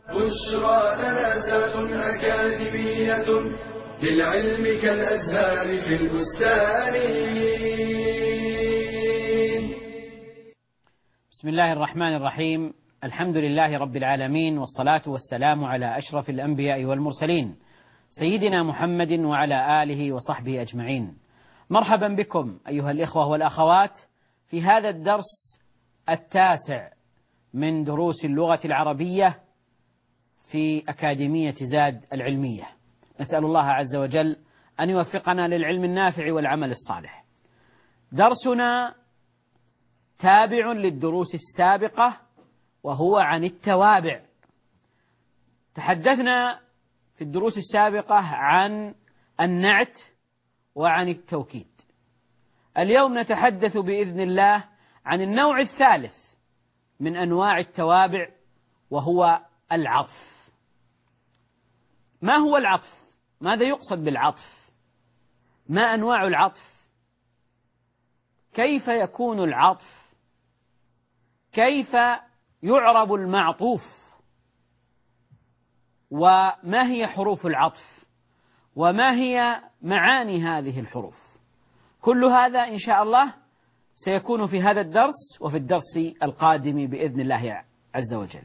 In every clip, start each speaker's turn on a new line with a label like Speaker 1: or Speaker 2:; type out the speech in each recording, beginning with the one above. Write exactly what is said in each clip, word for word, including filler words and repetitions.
Speaker 1: بشرى لنا ذات أكاديمية للعلم كالأزهار في البستان.
Speaker 2: بسم الله الرحمن الرحيم. الحمد لله رب العالمين، والصلاة والسلام على أشرف الأنبياء والمرسلين سيدنا محمد وعلى آله وصحبه أجمعين. مرحبا بكم أيها الإخوة والأخوات في هذا الدرس التاسع من دروس اللغة العربية في أكاديمية زاد العلمية. نسأل الله عز وجل أن يوفقنا للعلم النافع والعمل الصالح. درسنا تابع للدروس السابقة وهو عن التوابع. تحدثنا في الدروس السابقة عن النعت وعن التوكيد. اليوم نتحدث بإذن الله عن النوع الثالث من أنواع التوابع وهو العطف. ما هو العطف؟ ماذا يقصد بالعطف؟ ما أنواع العطف؟ كيف يكون العطف؟ كيف يعرب المعطوف؟ وما هي حروف العطف؟ وما هي معاني هذه الحروف؟ كل هذا إن شاء الله سيكون في هذا الدرس وفي الدرس القادم بإذن الله عز وجل.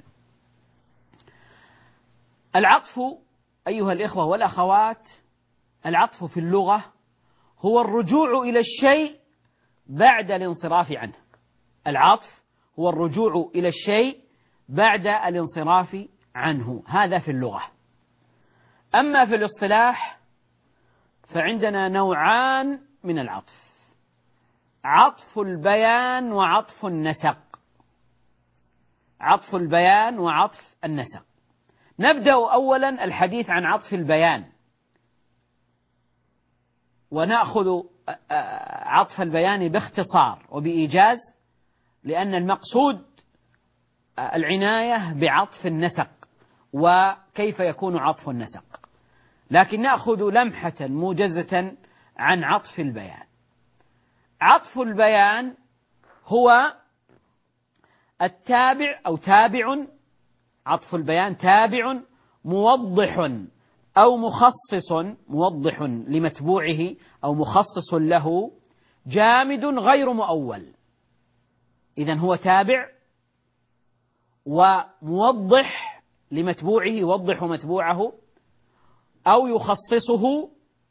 Speaker 2: العطف أيها الإخوة والأخوات، العطف في اللغة هو الرجوع إلى الشيء بعد الانصراف عنه. العطف هو الرجوع إلى الشيء بعد الانصراف عنه، هذا في اللغة. أما في الاصطلاح فعندنا نوعان من العطف: عطف البيان وعطف النسق. عطف البيان وعطف النسق. نبدأ أولا الحديث عن عطف البيان، ونأخذ عطف البيان باختصار وبإيجاز، لأن المقصود العناية بعطف النسق وكيف يكون عطف النسق، لكن نأخذ لمحة موجزة عن عطف البيان. عطف البيان هو التابع أو تابع، عطف البيان تابع موضح أو مخصص، موضح لمتبوعه أو مخصص له، جامد غير مؤول. إذن هو تابع وموضح لمتبوعه، يوضح متبوعه أو يخصصه،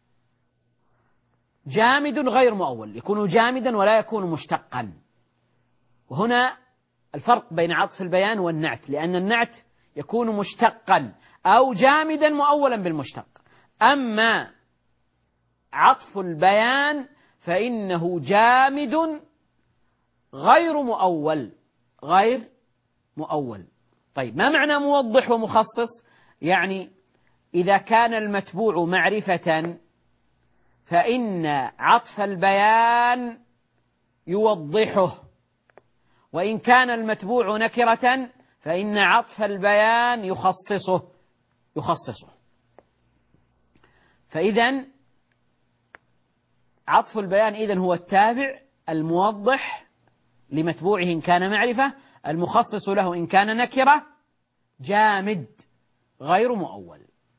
Speaker 2: جامد غير مؤول، يكون جامدا ولا يكون مشتقا. وهنا الفرق بين عطف البيان والنعت، لأن النعت يكون مشتقا أو جامدا مؤولا بالمشتق، أما عطف البيان فإنه جامد غير مؤول، غير مؤول. طيب، ما معنى موضح ومخصص؟ يعني إذا كان المتبوع معرفة فإن عطف البيان يوضحه، وإن كان المتبوع نكرة فإن عطف البيان يخصصه يخصصه فإذن عطف البيان إذن هو التابع الموضح لمتبوعه إن كان معرفة، المخصص له إن كان نكرة، جامد غير مؤول.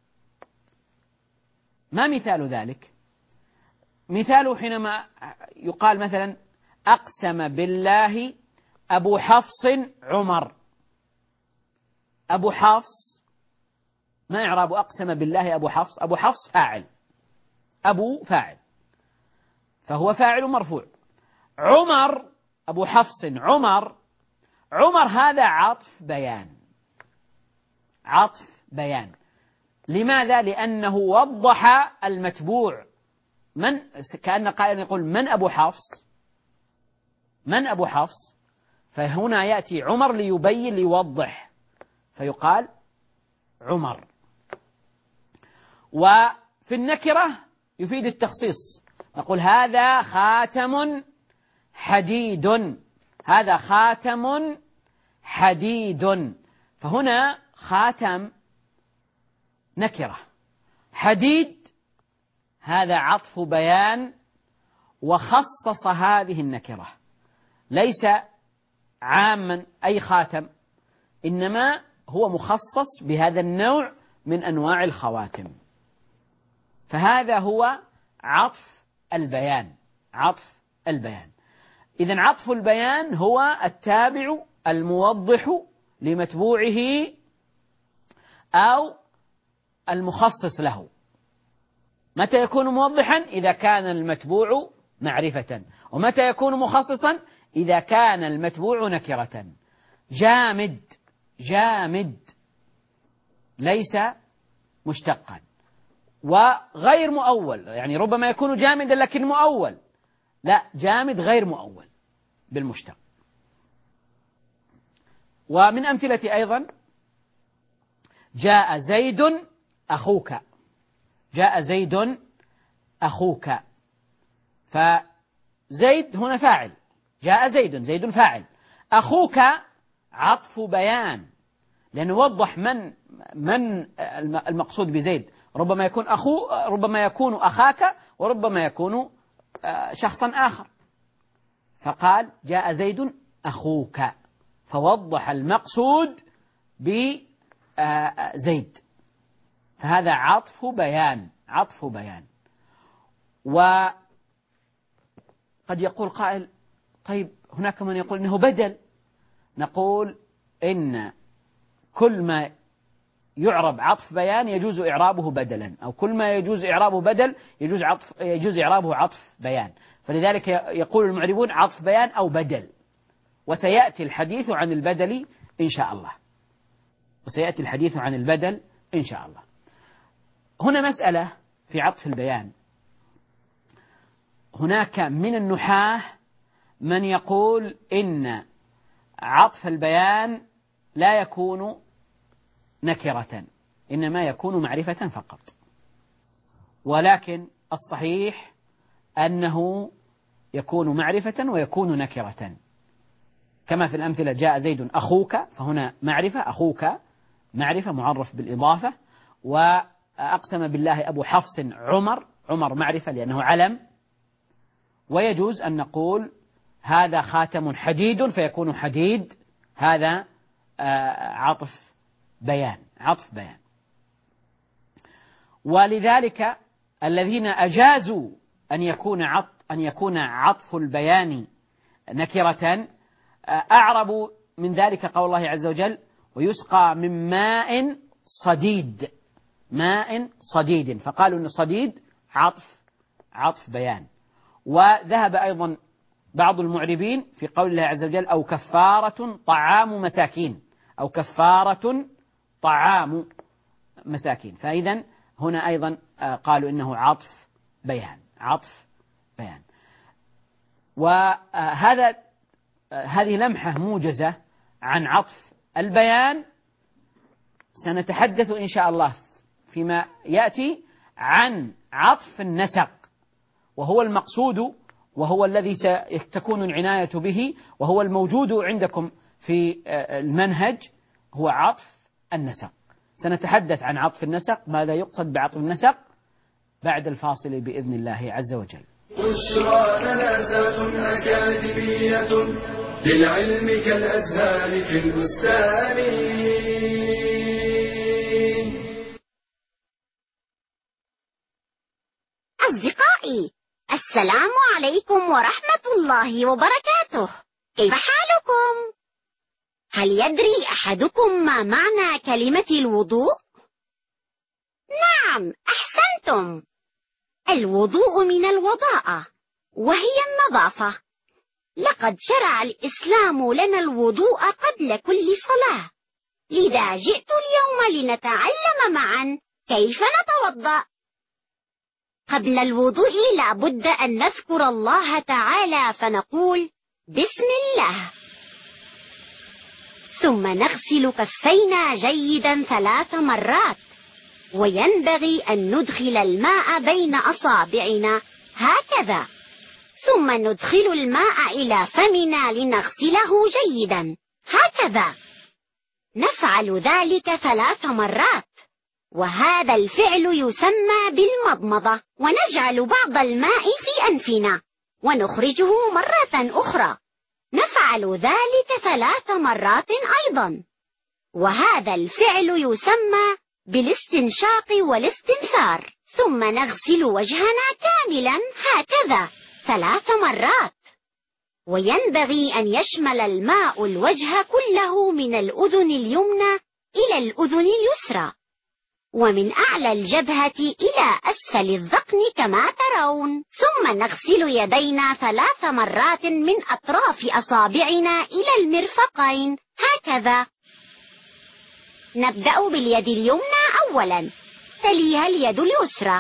Speaker 2: ما مثال ذلك؟ مثاله حينما يقال مثلا أقسم بالله أبو حفص عمر. أبو حفص، ما إعراب أقسم بالله أبو حفص؟ أبو حفص فاعل، أبو فاعل، فهو فاعل مرفوع. عمر، أبو حفص عمر، عمر هذا عطف بيان، عطف بيان. لماذا؟ لأنه وضح المتبوع. من كأن قائل يقول من أبو حفص؟ من أبو حفص؟ فهنا يأتي عمر ليبين ليوضح، فيقال عمر. وفي النكرة يفيد التخصيص، نقول هذا خاتم حديد، هذا خاتم حديد. فهنا خاتم نكرة، حديد هذا عطف بيان وخصص هذه النكرة، ليس عاما أي خاتم، إنما هو مخصص بهذا النوع من أنواع الخواتم. فهذا هو عطف البيان. عطف البيان. إذن عطف البيان هو التابع الموضح لمتبوعه أو المخصص له. متى يكون موضحا؟ إذا كان المتبوع معرفة. ومتى يكون مخصصا؟ إذا كان المتبوع نكرة. جامد جامد ليس مشتقا، وغير مؤول، يعني ربما يكون جامدا لكن مؤول، لا، جامد غير مؤول بالمشتق. ومن أمثلة أيضا جاء زيد أخوك. جاء زيد أخوك، فزيد هنا فاعل، جاء زيد، زيد فاعل. أخوك عطف بيان، لأنه وضح من من المقصود بزيد. ربما يكون أخو، ربما يكون أخاك، وربما يكون شخصا آخر. فقال جاء زيد أخوك، فوضح المقصود بزيد. فهذا عطف بيان. عطف بيان. وقد يقول قائل: طيب هناك من يقول إنه بدل. نقول إن كل ما يعرب عطف بيان يجوز إعرابه بدلا، أو كل ما يجوز إعرابه بدل يجوز عطف يجوز إعرابه عطف بيان. فلذلك يقول المعربون عطف بيان أو بدل. وسيأتي الحديث عن البدل إن شاء الله. وسيأتي الحديث عن البدل إن شاء الله. هنا مسألة في عطف البيان. هناك من النحاة من يقول إن عطف البيان لا يكون نكرة، إنما يكون معرفة فقط. ولكن الصحيح أنه يكون معرفة ويكون نكرة، كما في الأمثلة جاء زيد أخوك، فهنا معرفة، أخوك معرفة معرف بالإضافة. وأقسم بالله أبو حفص عمر، عمر معرفة لأنه علم. ويجوز أن نقول هذا خاتم حديد فيكون حديد، هذا عطف بيان. عطف بيان. ولذلك الذين أجازوا أن يكون عطف أن يكون عطف البيان نكرة أعربوا من ذلك قول الله عز وجل: ويسقى من ماء صديد. ماء صديد، فقالوا أن صديد عطف عطف بيان. وذهب أيضا بعض المعربين في قول الله عز وجل: أو كفارة طعام مساكين، أو كفارة طعام مساكين. فإذا هنا أيضا قالوا إنه عطف بيان. عطف بيان. وهذا هذه لمحة موجزة عن عطف البيان. سنتحدث إن شاء الله فيما يأتي عن عطف النسق، وهو المقصود، وهو الذي ستكون العناية به، وهو الموجود عندكم في المنهج، هو عطف النسق. سنتحدث عن عطف النسق، ماذا يقصد بعطف النسق، بعد الفاصل بإذن الله عز وجل.
Speaker 1: بشرى جنازات أكاديمية للعلم كالأزهار في البستان.
Speaker 3: أصدقائي، السلام عليكم ورحمة الله وبركاته. كيف حالكم؟ هل يدري أحدكم ما معنى كلمة الوضوء؟ نعم، أحسنتم. الوضوء من الوضاءة، وهي النظافة. لقد شرع الإسلام لنا الوضوء قبل كل صلاة، لذا جئت اليوم لنتعلم معا كيف نتوضأ. قبل الوضوء لا بد أن نذكر الله تعالى، فنقول بسم الله، ثم نغسل كفينا جيدا ثلاث مرات، وينبغي أن ندخل الماء بين أصابعنا هكذا، ثم ندخل الماء إلى فمنا لنغسله جيدا هكذا. نفعل ذلك ثلاث مرات، وهذا الفعل يسمى بالمضمضة. ونجعل بعض الماء في أنفنا ونخرجه مرة أخرى. نفعل ذلك ثلاث مرات أيضا، وهذا الفعل يسمى بالاستنشاق والاستنثار. ثم نغسل وجهنا كاملا هكذا ثلاث مرات. وينبغي أن يشمل الماء الوجه كله من الأذن اليمنى إلى الأذن اليسرى، ومن أعلى الجبهة إلى أسفل الذقن كما ترون. ثم نغسل يدينا ثلاث مرات من أطراف أصابعنا إلى المرفقين هكذا. نبدأ باليد اليمنى أولا، تليها اليد اليسرى،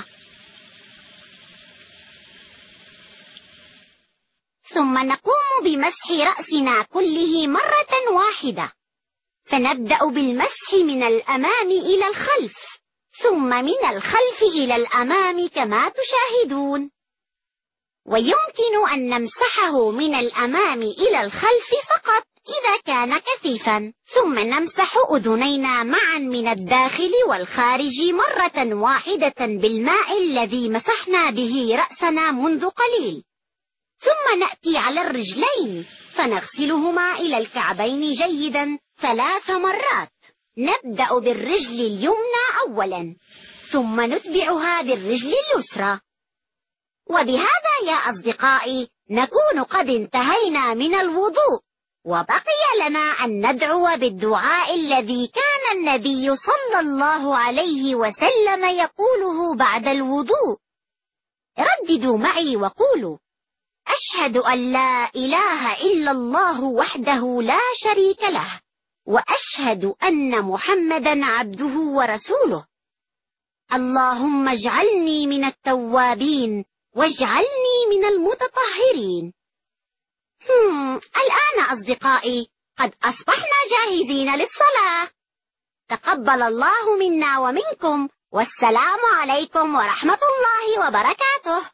Speaker 3: ثم نقوم بمسح رأسنا كله مرة واحدة. فنبدأ بالمسح من الأمام إلى الخلف، ثم من الخلف إلى الأمام كما تشاهدون. ويمكن أن نمسحه من الأمام إلى الخلف فقط إذا كان كثيفا. ثم نمسح أذنينا معا من الداخل والخارج مرة واحدة بالماء الذي مسحنا به رأسنا منذ قليل. ثم نأتي على الرجلين فنغسلهما إلى الكعبين جيدا ثلاث مرات. نبدأ بالرجل اليمنى أولا، ثم نتبعها بالرجل اليسرى. وبهذا يا أصدقائي نكون قد انتهينا من الوضوء، وبقي لنا أن ندعو بالدعاء الذي كان النبي صلى الله عليه وسلم يقوله بعد الوضوء. رددوا معي وقولوا: أشهد أن لا إله إلا الله وحده لا شريك له، وأشهد أن محمدا عبده ورسوله. اللهم اجعلني من التوابين واجعلني من المتطهرين. هم الآن أصدقائي قد أصبحنا جاهزين للصلاة. تقبل الله منا ومنكم، والسلام عليكم ورحمة الله وبركاته.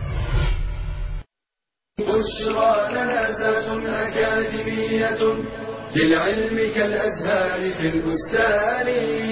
Speaker 1: بشرى لنا ذات أكاديمية للعلم كالأزهار في البستان.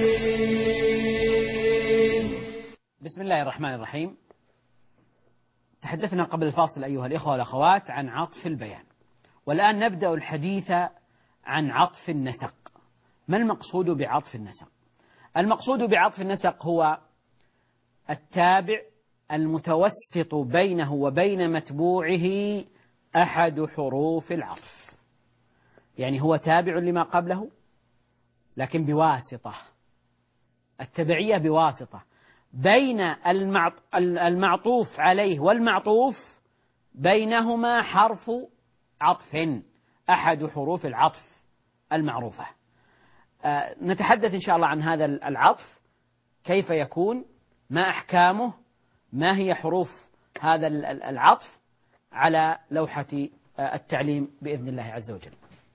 Speaker 2: بسم الله الرحمن الرحيم. تحدثنا قبل الفاصل أيها الإخوة والأخوات عن عطف البيان، والآن نبدأ الحديث عن عطف النسق. ما المقصود بعطف النسق؟ المقصود بعطف النسق هو التابع المتوسط بينه وبين متبوعه أحد حروف العطف، يعني هو تابع لما قبله لكن بواسطة، التبعية بواسطة بين المعطوف عليه والمعطوف، بينهما حرف عطف أحد حروف العطف المعروفة. أه نتحدث إن شاء الله عن هذا العطف، كيف يكون، ما أحكامه، ما هي حروف هذا العطف، على لوحة التعليم بإذن الله عز وجل.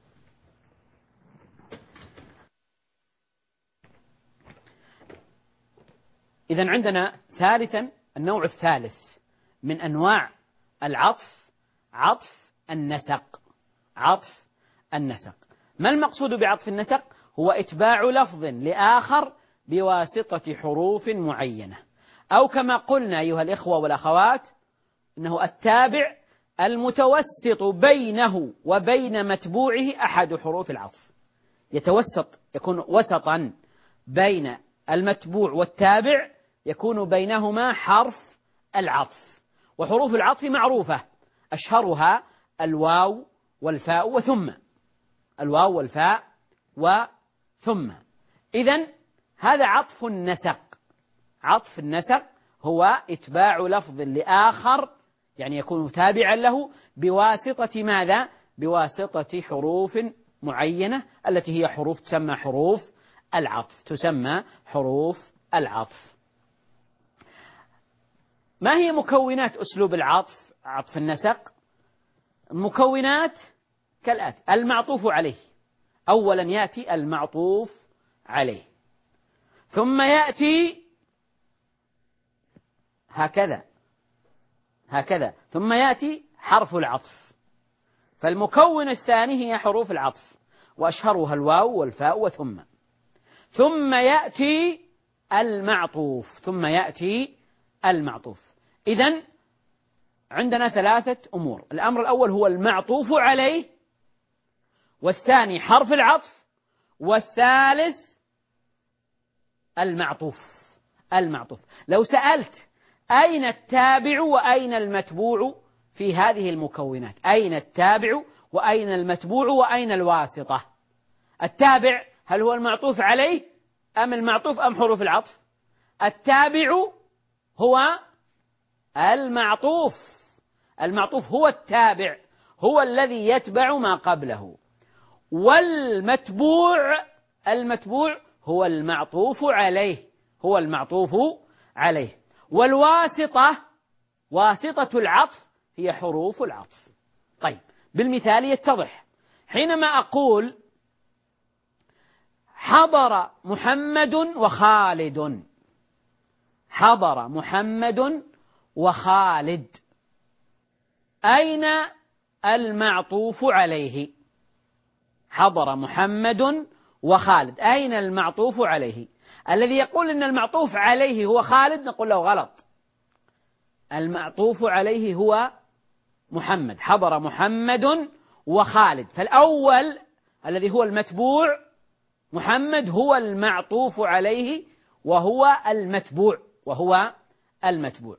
Speaker 2: إذن عندنا ثالثا النوع الثالث من أنواع العطف، عطف النسق. عطف النسق، ما المقصود بعطف النسق؟ هو إتباع لفظ لآخر بواسطة حروف معينة، أو كما قلنا أيها الإخوة والأخوات أنه التابع المتوسط بينه وبين متبوعه أحد حروف العطف، يتوسط، يكون وسطا بين المتبوع والتابع، يكون بينهما حرف العطف. وحروف العطف معروفة، أشهرها الواو والفاء وثم، الواو والفاء وثم. إذن هذا عطف النسق. عطف النسق هو إتباع لفظ لآخر، يعني يكون تابعا له بواسطة ماذا؟ بواسطة حروف معينة، التي هي حروف تسمى حروف العطف، تسمى حروف العطف. ما هي مكونات أسلوب العطف، عطف النسق؟ مكونات كالآتي: المعطوف عليه، أولا يأتي المعطوف عليه، ثم يأتي هكذا هكذا ثم يأتي حرف العطف. فالمكون الثاني هي حروف العطف، وأشهرها الواو والفاء وثم. ثم يأتي المعطوف ثم يأتي المعطوف. إذن عندنا ثلاثة أمور: الأمر الأول هو المعطوف عليه، والثاني حرف العطف، والثالث المعطوف. المعطوف لو سألت أين التابع وأين المتبوع في هذه المكونات؟ أين التابع وأين المتبوع وأين الواسطة؟ التابع هل هو المعطوف عليه أم المعطوف أم حروف العطف؟ التابع هو المعطوف، المعطوف هو التابع، هو الذي يتبع ما قبله. والمتبوع المتبوع هو المعطوف عليه، هو المعطوف عليه. والواسطة واسطة العطف هي حروف العطف. طيب بالمثال يتضح. حينما أقول حضر محمد وخالد، حضر محمد وخالد، أين المعطوف عليه؟ حضر محمد وخالد، أين المعطوف عليه؟ الذي يقول إن المعطوف عليه هو خالد نقول له غلط، المعطوف عليه هو محمد. حضر محمد وخالد، فالأول الذي هو المتبوع محمد هو المعطوف عليه وهو المتبوع، وهو المتبوع.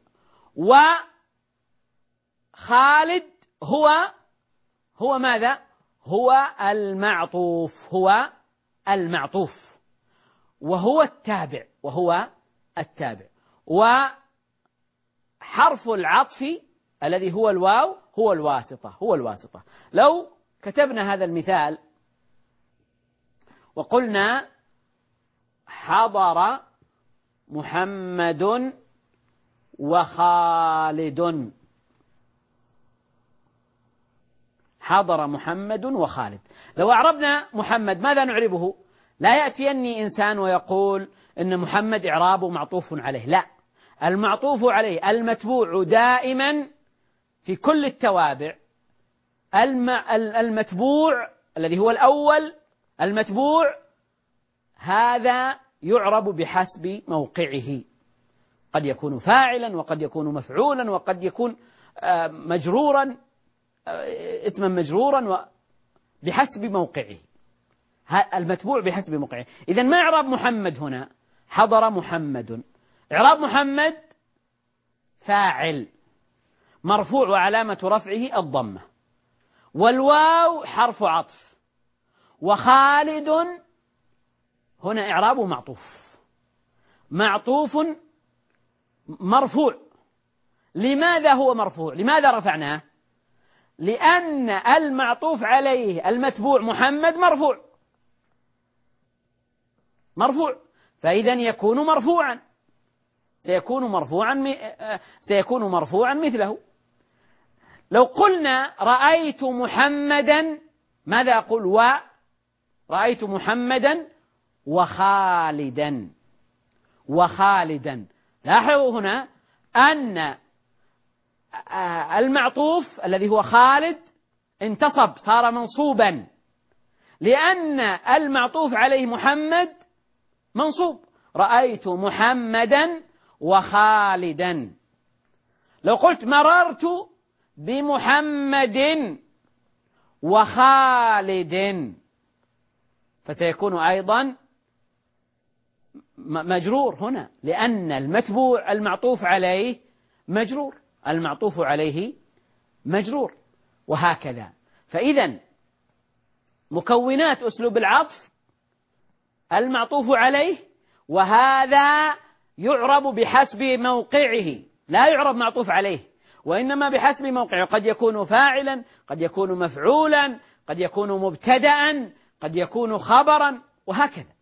Speaker 2: وخالد هو هو ماذا؟ هو المعطوف، هو المعطوف، وهو التابع، وهو التابع. وحرف العطف الذي هو الواو هو الواسطة، هو الواسطة. لو كتبنا هذا المثال وقلنا حضر محمد وخالد، حضر محمد وخالد، لو أعربنا محمد ماذا نعربه؟ لا يأتيني إنسان ويقول إن محمد إعرابه معطوف عليه، لا، المعطوف عليه المتبوع دائما في كل التوابع، المتبوع الذي هو الأول المتبوع هذا يعرب بحسب موقعه، قد يكون فاعلا وقد يكون مفعولا وقد يكون مجرورا اسما مجرورا بحسب موقعه، المتبوع بحسب موقعه. إذن ما إعراب محمد هنا؟ حضر محمد، إعراب محمد فاعل مرفوع وعلامة رفعه الضمة، والواو حرف عطف، وخالد هنا إعرابه معطوف، معطوف مرفوع. لماذا هو مرفوع؟ لماذا رفعناه؟ لأن المعطوف عليه المتبوع محمد مرفوع، مرفوع، فإذا يكون مرفوعا، سيكون مرفوعا سيكون مرفوعا مثله. لو قلنا رأيت محمدا ماذا أقول؟ و رأيت محمدا وخالدا، وخالدا. لاحظوا هنا أن المعطوف الذي هو خالد انتصب، صار منصوبا، لأن المعطوف عليه محمد منصوب، رأيت محمدا وخالدا. لو قلت مررت بمحمد وخالد فسيكون أيضا مجرور هنا، لأن المتبوع المعطوف عليه مجرور، المعطوف عليه مجرور، وهكذا. فإذا مكونات أسلوب العطف المعطوف عليه، وهذا يعرب بحسب موقعه، لا يعرب معطوف عليه، وإنما بحسب موقعه، قد يكون فاعلا، قد يكون مفعولا، قد يكون مبتدأ، قد يكون خبرا، وهكذا.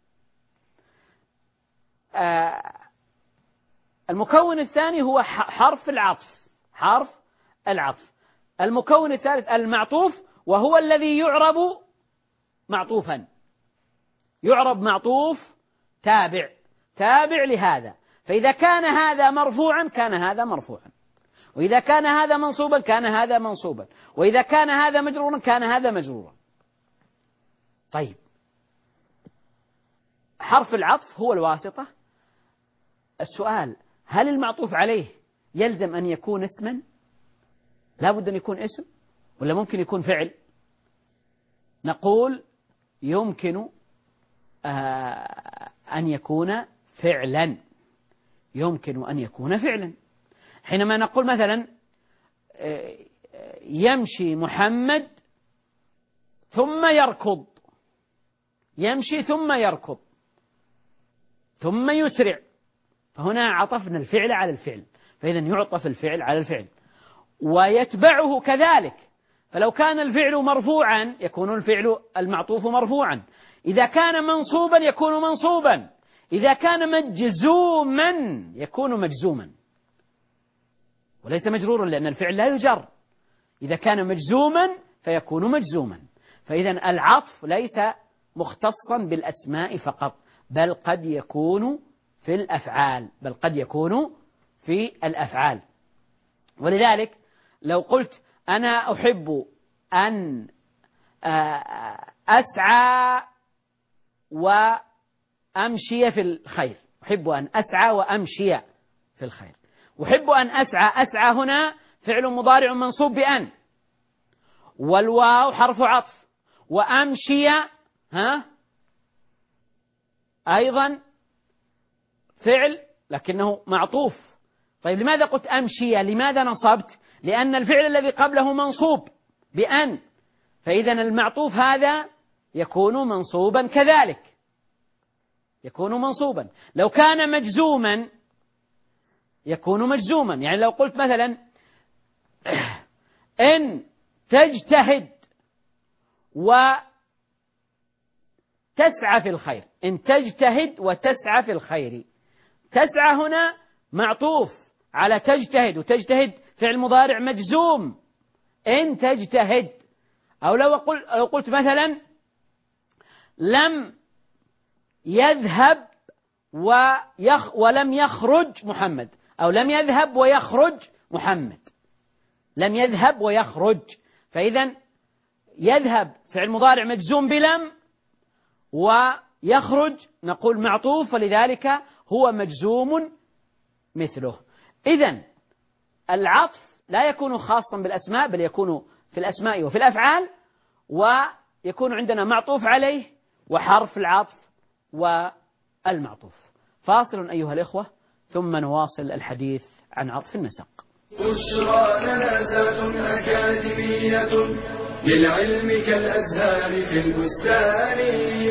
Speaker 2: آه المكون الثاني هو حرف العطف، حرف العطف. المكون الثالث المعطوف، وهو الذي يعرب معطوفا، يعرب معطوف تابع، تابع لهذا. فإذا كان هذا مرفوعا كان هذا مرفوعا، وإذا كان هذا منصوبا كان هذا منصوبا، وإذا كان هذا مجرورا كان هذا مجرورا. طيب حرف العطف هو الواسطة. السؤال: هل المعطوف عليه يلزم أن يكون اسما؟ لا بد أن يكون اسم، ولا ممكن يكون فعل؟ نقول يمكن أن يكون فعلا، يمكن أن يكون فعلا. حينما نقول مثلا يمشي محمد ثم يركض، يمشي ثم يركض ثم يسرع، فهنا عطفنا الفعل على الفعل، فإذا يعطف الفعل على الفعل ويتبعه كذلك. فلو كان الفعل مرفوعا يكون الفعل المعطوف مرفوعا، إذا كان منصوبا يكون منصوبا، إذا كان مجزوما يكون مجزوما، وليس مجرورا لأن الفعل لا يجر. إذا كان مجزوما فيكون مجزوما. فإذا العطف ليس مختصا بالأسماء فقط، بل قد يكون في الأفعال، بل قد يكون في الأفعال. ولذلك لو قلت أنا أحب أن أسعى وأمشي في الخير، أحب أن أسعى وأمشي في الخير. أحب أن أسعى، أسعى هنا فعل مضارع منصوب بأن، والواو حرف عطف، وأمشي ها أيضا فعل لكنه معطوف. طيب لماذا قلت أمشي؟ لماذا نصبت؟ لأن الفعل الذي قبله منصوب بأن، فإذا المعطوف هذا يكون منصوبا كذلك، يكون منصوبا. لو كان مجزوما يكون مجزوما، يعني لو قلت مثلا إن تجتهد وتسعى في الخير، إن تجتهد وتسعى في الخير، تسعى هنا معطوف على تجتهد، وتجتهد فعل مضارع مجزوم إن تجتهد. أو لو قلت, لو قلت مثلا لم يذهب ويخ ولم يخرج محمد، أو لم يذهب ويخرج محمد، لم يذهب ويخرج، فإذا يذهب فعل مضارع مجزوم بلم، ويخرج نقول معطوف، ولذلك هو مجزوم مثله. إذن العطف لا يكون خاصا بالأسماء، بل يكون في الأسماء وفي الأفعال، ويكون عندنا معطوف عليه وحرف العطف والمعطوف. فاصل أيها الإخوة ثم نواصل الحديث عن عطف النسق.
Speaker 1: بشرى لنا ذات أكاديمية للعلم كالأزهار في البستان.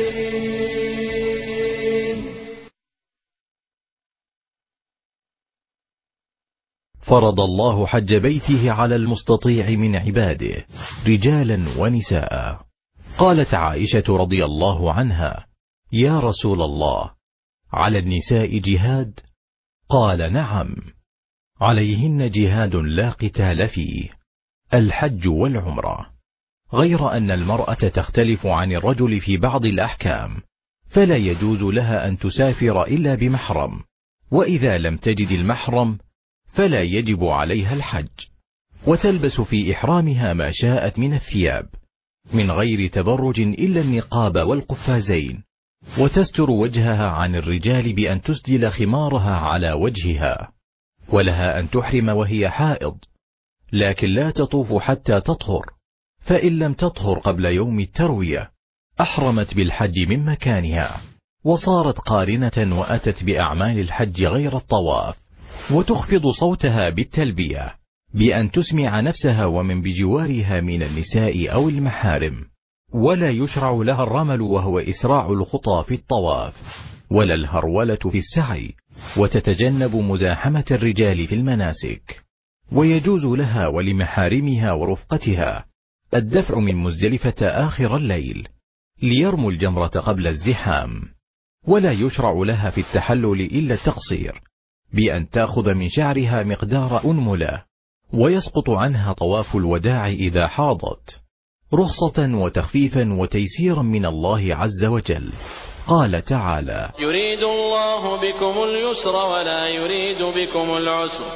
Speaker 4: فرض الله حج بيته على المستطيع من عباده رجالا ونساء. قالت عائشة رضي الله عنها: يا رسول الله، على النساء جهاد؟ قال: نعم، عليهن جهاد لا قتال فيه، الحج والعمرة، غير أن المرأة تختلف عن الرجل في بعض الأحكام، فلا يجوز لها أن تسافر إلا بمحرم، وإذا لم تجد المحرم فلا يجب عليها الحج، وتلبس في إحرامها ما شاءت من الثياب من غير تبرج إلا النقاب والقفازين، وتستر وجهها عن الرجال بأن تسدل خمارها على وجهها، ولها أن تحرم وهي حائض، لكن لا تطوف حتى تطهر، فإن لم تطهر قبل يوم التروية أحرمت بالحج من مكانها، وصارت قارنة وأتت بأعمال الحج غير الطواف، وتخفض صوتها بالتلبية بأن تسمع نفسها ومن بجوارها من النساء أو المحارم، ولا يشرع لها الرمل وهو إسراع الخطى في الطواف، ولا الهرولة في السعي، وتتجنب مزاحمة الرجال في المناسك. ويجوز لها ولمحارمها ورفقتها الدفع من مزدلفة آخر الليل ليرموا الجمرة قبل الزحام، ولا يشرع لها في التحلل إلا التقصير بأن تأخذ من شعرها مقدار أنملة، ويسقط عنها طواف الوداع إذا حاضت، رخصة وتخفيفا وتيسيرا من الله عز وجل. قال تعالى:
Speaker 5: يريد الله بكم اليسر ولا يريد بكم العسر.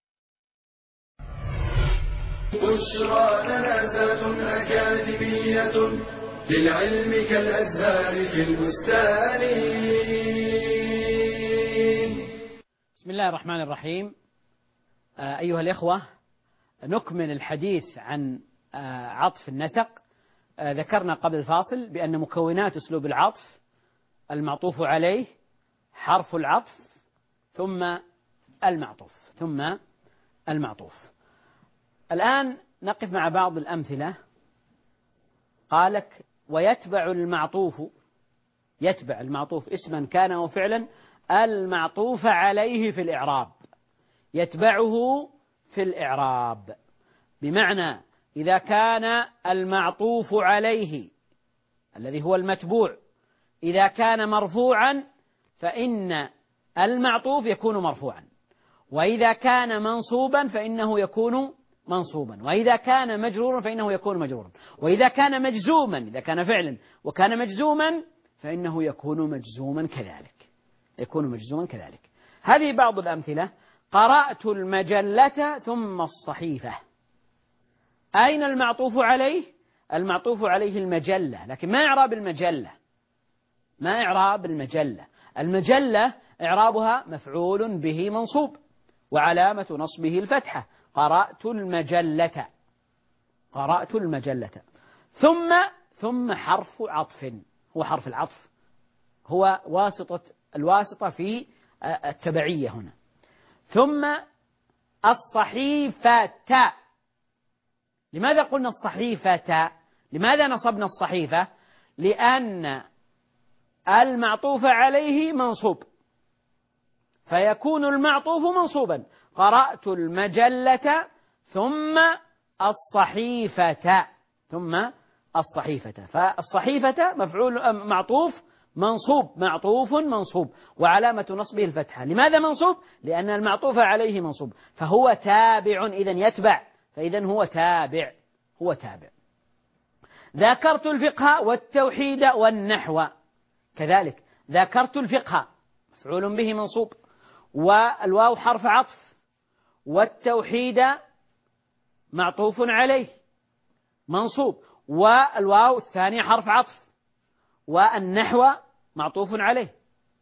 Speaker 1: بشرى لنا ذات أكاديمية للعلم كالأزهار في البستان.
Speaker 2: بسم الله الرحمن الرحيم. أيها الإخوة، نكمل الحديث عن عطف النسق. ذكرنا قبل الفاصل بأن مكونات أسلوب العطف المعطوف عليه حرف العطف ثم المعطوف ثم المعطوف. الآن نقف مع بعض الأمثلة. قالك ويتبع المعطوف، يتبع المعطوف اسما كان أو فعلا المعطوف عليه في الإعراب، يتبعه في الإعراب، بمعنى إذا كان المعطوف عليه الذي هو المتبوع إذا كان مرفوعا فإن المعطوف يكون مرفوعا، وإذا كان منصوبا فإنه يكون منصوبا، وإذا كان مجرورا فإنه يكون مجرورا، وإذا كان مجزوما إذا كان فعلا وكان مجزوما فإنه يكون مجزوما كذلك، يكون مجزوما كذلك. هذه بعض الأمثلة. قرأت المجلة ثم الصحيفة. أين المعطوف عليه؟ المعطوف عليه المجلة، لكن ما إعراب المجلة؟ ما إعراب المجلة؟ المجلة إعرابها مفعول به منصوب وعلامة نصبه الفتحة. قرأت المجلة، قرأت المجلة. ثم ثم حرف عطف، هو حرف العطف، هو واسطة الواسطة في التبعية هنا. ثم الصحيفة. لماذا قلنا الصحيفة؟ لماذا نصبنا الصحيفة؟ لأن المعطوف عليه منصوب فيكون المعطوف منصوبا. قرأت المجلة ثم الصحيفة، ثم الصحيفة. فالصحيفة مفعول معطوف منصوب، معطوف منصوب وعلامة نصبه الفتحة. لماذا منصوب؟ لأن المعطوف عليه منصوب، فهو تابع، إذن يتبع، فإذن هو تابع، هو تابع. ذاكرت الفقه والتوحيد والنحو كذلك. ذاكرت الفقه مفعول به منصوب والواو حرف عطف، والتوحيد معطوف عليه منصوب والواو الثانية حرف عطف، والنحو معطوف عليه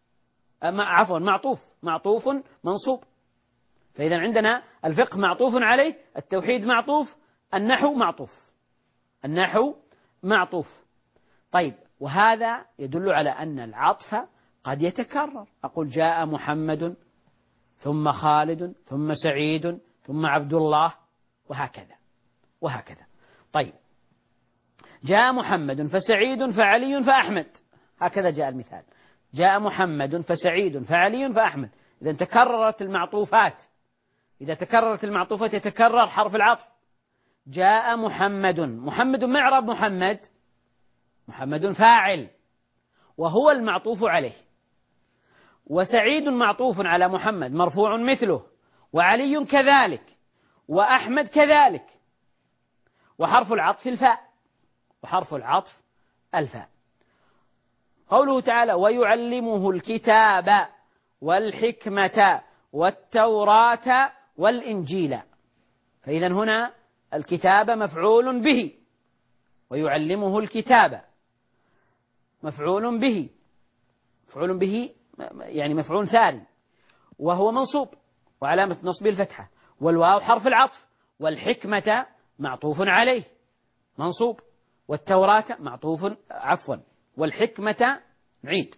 Speaker 2: عفوا معطوف معطوف منصوب. فإذا عندنا الفقه معطوف عليه، التوحيد معطوف، النحو معطوف، النحو معطوف. طيب، وهذا يدل على أن العطف قد يتكرر. أقول جاء محمد ثم خالد ثم سعيد ثم عبد الله وهكذا وهكذا. طيب، جاء محمد فسعيد فعلي فأحمد، هكذا جاء المثال. جاء محمد فسعيد فعلي فأحمد. إذا تكررت المعطوفات، إذا تكررت المعطوفات يتكرر حرف العطف. جاء محمد، محمد ما إعراب محمد؟ محمد فاعل وهو المعطوف عليه، وسعيد معطوف على محمد مرفوع مثله، وعلي كذلك، وأحمد كذلك، وحرف العطف الفاء، وحرف العطف الفاء. قوله تعالى ويعلمه الكتاب والحكمة والتوراة والإنجيل. فإذا هنا الكتاب مفعول به، ويعلمه الكتاب مفعول به، مفعول به يعني مفعول ثاني وهو منصوب وعلامة نصبه الفتحة، والواو حرف العطف، والحكمة معطوف عليه منصوب، والتوراة معطوف عفوا والحكمة نعيد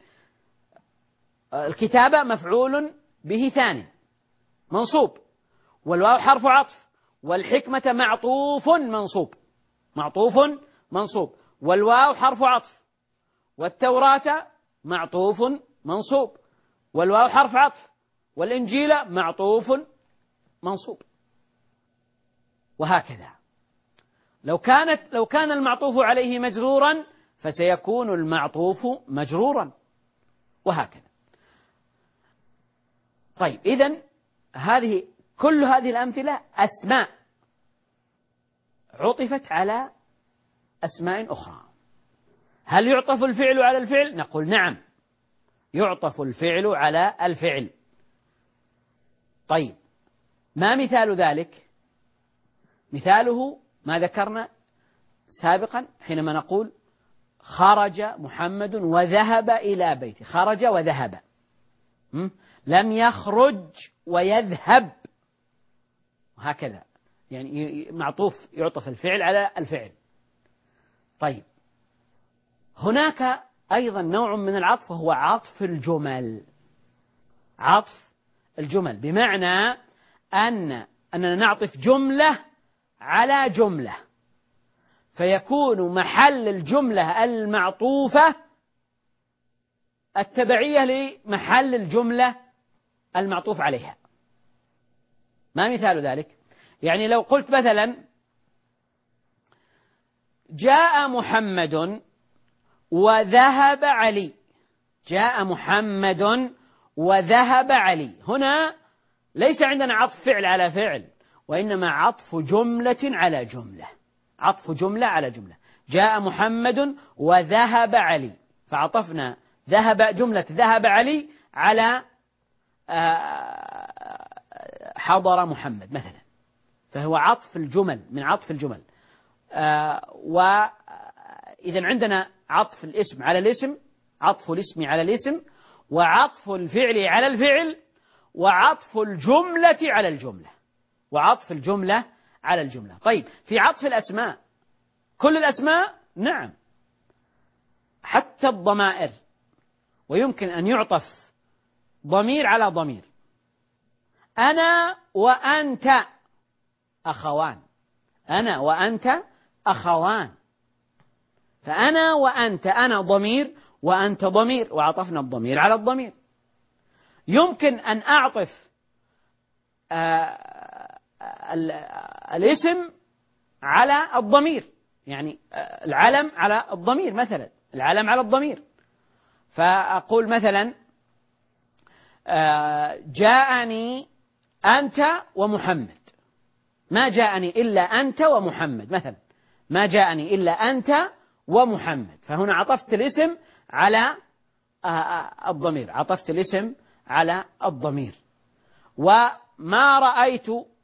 Speaker 2: الكتابة مفعول به ثاني منصوب، والواو حرف عطف، والحكمة معطوف منصوب، معطوف منصوب، والواو حرف عطف، والتوراة معطوف منصوب، والواو حرف عطف، والإنجيل معطوف منصوب، وهكذا. لو كانت لو كان المعطوف عليه مجرورا فسيكون المعطوف مجرورا، وهكذا. طيب، إذن هذه كل هذه الأمثلة أسماء عطفت على أسماء أخرى. هل يعطف الفعل على الفعل؟ نقول نعم، يعطف الفعل على الفعل. طيب، ما مثال ذلك؟ مثاله ما ذكرنا سابقا حينما نقول خرج محمد وذهب إلى بيته. خرج وذهب، لم يخرج ويذهب، هكذا يعني معطوف يعطف الفعل على الفعل. طيب، هناك أيضا نوع من العطف وهو عطف الجمل. عطف الجمل بمعنى أن أننا نعطف جملة على جملة، فيكون محل الجملة المعطوفة التبعية لمحل الجملة المعطوف عليها. ما مثال ذلك؟ يعني لو قلت مثلا جاء محمد وذهب علي، جاء محمد وذهب علي، هنا ليس عندنا عطف فعل على فعل، وإنما عطف جملة على جملة، عطف جملة على جملة. جاء محمد وذهب علي، فعطفنا ذهب جملة ذهب علي على حضر محمد مثلا، فهو عطف الجمل من عطف الجمل. وإذا عندنا عطف الاسم على الاسم، عطف الاسم على الاسم، وعطف الفعل على الفعل، وعطف الجملة على الجملة، وعطف الجملة على الجملة. طيب في عطف الأسماء، كل الأسماء نعم، حتى الضمائر، ويمكن أن يعطف ضمير على ضمير. أنا وأنت أخوان، أنا وأنت أخوان، فأنا وأنت، أنا ضمير وأنت ضمير، وعطفنا الضمير على الضمير. يمكن أن أعطف الاسم على الضمير، يعني العلم على الضمير مثلا، العلم على الضمير، فأقول مثلا جاءني أنت ومحمد، ما جاءني إلا أنت ومحمد مثلا، ما جاءني إلا أنت ومحمد، فهنا عطفت الاسم على الضمير، عطفت الاسم على الضمير. وما رأيت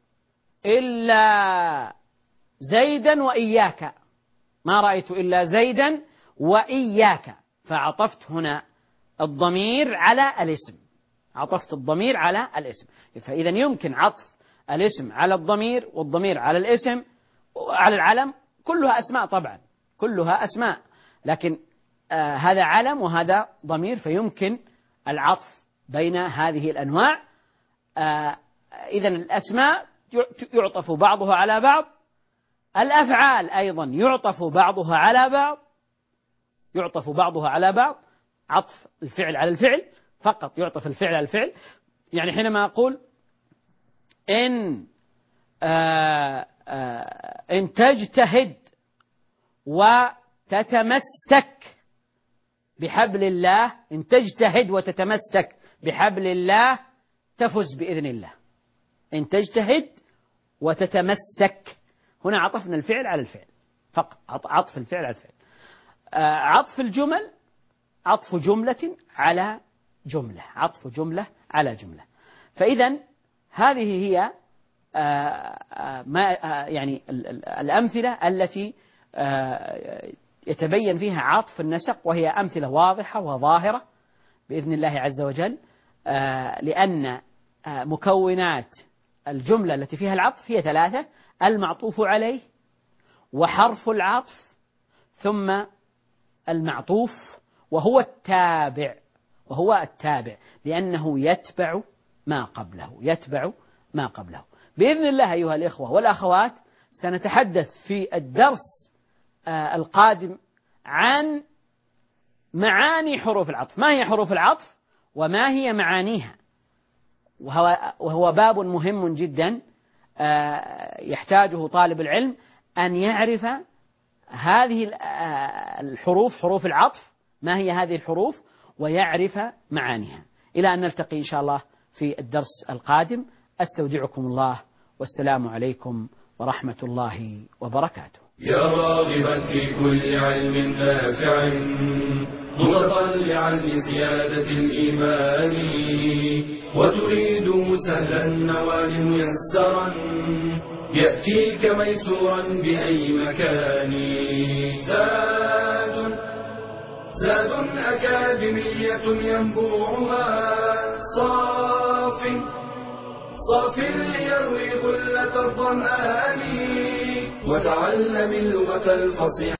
Speaker 2: إلا زيدا وإياك، ما رأيت إلا زيدا وإياك، فعطفت هنا الضمير على الاسم، عطفت الضمير على الاسم. فإذا يمكن عطف الاسم على الضمير والضمير على الاسم على العلم، كلها أسماء طبعا، كلها أسماء، لكن آه هذا علم وهذا ضمير، فيمكن العطف بين هذه الأنواع. آه إذن الأسماء يعطف بعضها على بعض، الأفعال أيضا يعطف بعضها على بعض، يعطف بعضها على بعض، عطف الفعل على الفعل فقط، يعطف الفعل على الفعل. يعني حينما أقول إن آه آه إن تجتهد وتتمسك بحبل الله، إن تجتهد وتتمسك بحبل الله تفز بإذن الله. إن تجتهد وتتمسك، هنا عطفنا الفعل على الفعل فقط، عطف الفعل على الفعل. آه عطف الجمل عطف جملة على جملة، عطف جملة على جملة. فإذا هذه هي آه ما آه يعني الأمثلة التي آه يتبين فيها عطف النسق، وهي أمثلة واضحة وظاهرة بإذن الله عز وجل، آه لأن آه مكونات الجملة التي فيها العطف هي ثلاثة: المعطوف عليه، وحرف العطف، ثم المعطوف، وهو التابع، وهو التابع لأنه يتبع ما قبله، يتبع ما قبله. بإذن الله أيها الإخوة والأخوات سنتحدث في الدرس آه القادم عن معاني حروف العطف، ما هي حروف العطف وما هي معانيها، وهو, وهو باب مهم جدا آه يحتاجه طالب العلم أن يعرف هذه الحروف، حروف العطف، ما هي هذه الحروف، ويعرف معانيها. إلى أن نلتقي إن شاء الله في الدرس القادم، أستودعكم الله، والسلام عليكم ورحمة الله وبركاته.
Speaker 1: يا راغبا في كل علم نافع متطلعا لزيادة الإيمان، وتريد سهلا النوال ميسرا يأتيك ميسورا بأي مكان. زاد زاد أكاديمية ينبوعها صاف صاف ليروي غلة الظمآن، وتعلم اللغة الفصيحة